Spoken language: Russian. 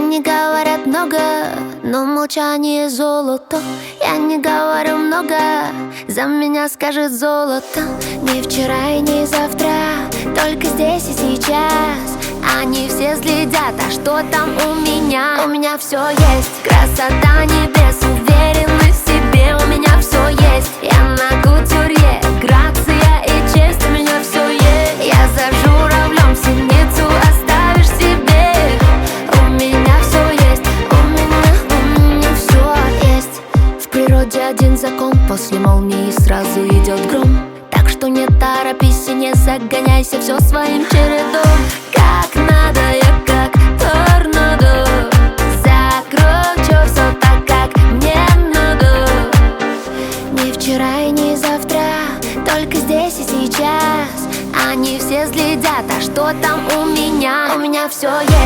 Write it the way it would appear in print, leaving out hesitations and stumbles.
Они говорят много, но молчание золото. Я не говорю много, за меня скажет золото. Не вчера и не завтра, только здесь и сейчас. Они все следят, а что там у меня? У меня все есть, красота небес, уверенность в себе. У меня все есть, я на кутюрье, грация и честь. У меня все есть, я за журавлем синицу оставишь себе. У меня все есть, у меня все есть. В природе один закон, после молнии сразу идет гром. Так что не торопись и не загоняйся, все своим чередом. Как надо, я как торнадо, закручу все так, как мне надо. Не вчера и не завтра, только здесь и сейчас. Они все следят, а что там у меня? У меня все есть.